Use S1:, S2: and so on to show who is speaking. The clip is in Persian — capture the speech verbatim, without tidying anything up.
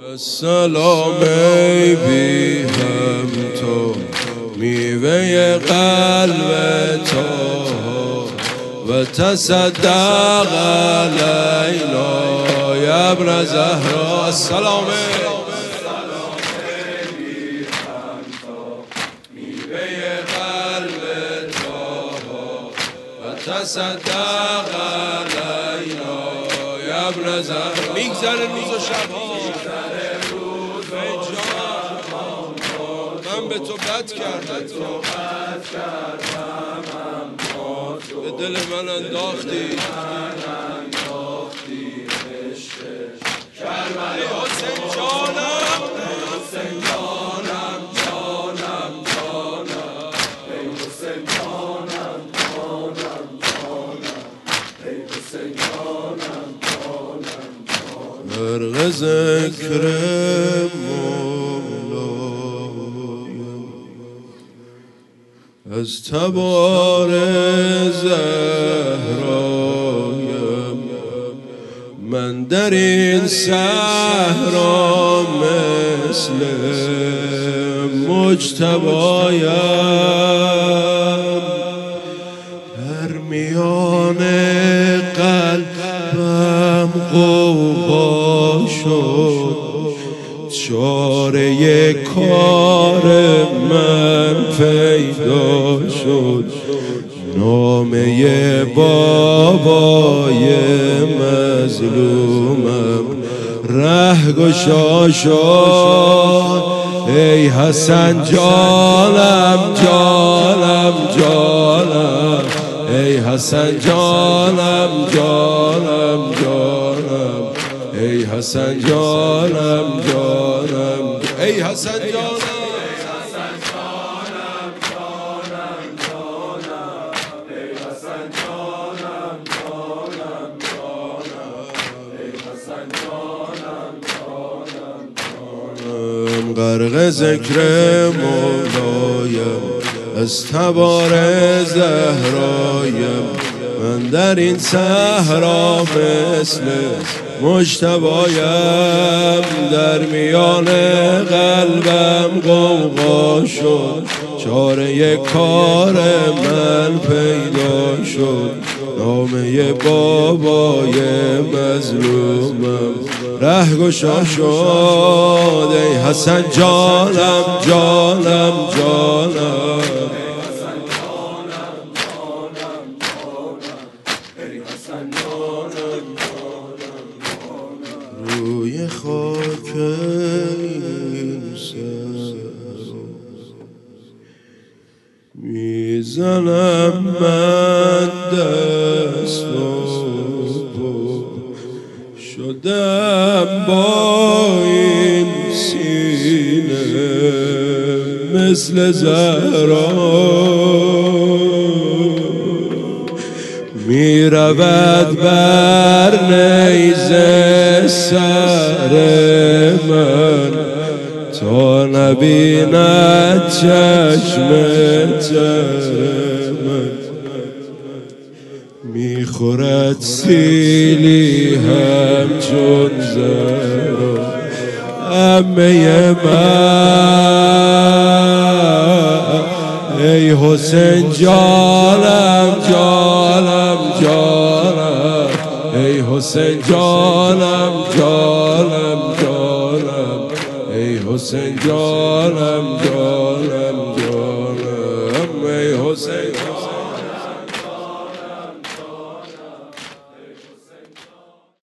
S1: سلام ای بی هم تو میوه قلب تو و تصدق علینا یا ابن زهرا. سلام تصدق علینا یا ابن زهرا. میگذره روز و شبها، من به تو بد کردم، به دل من انداختی ای حسین جانم، حسین جانم جانم جانم ای حسین جانم جانم جانم ای حسین جانم جانم. غرق ذکر از تبار زهرایم، من در این صحرا مثل مجتبایم، در میان قلبم غوغا شد، چاره کار من پیدا شد، نامه بابای مظلومم رهگشا شد. ای حسن جانم جانم جانم ای حسن جانم جانم جانم ای حسن جانم جانم ای حسن جانم غرق ذکر مولایم، از تبار زهرایم، من در این صحرا مثل مجتبایم، در میان قلبم غوغا شد، چاره کار من پیدا شد، نامه بابای مظلومم رهگشا شد. ای حسن جانم جانم جانم روی خاک این سر میزنم من دست و شدم با این سینه مثل زهرا، می رود بر نیزه سر من تا نبیند چشم تر من، میخورد سیلی همچون زهرا عمه من. ای حسین جانم جانم جانم ای حسین جانم جانم جانم ای حسین جانم جانم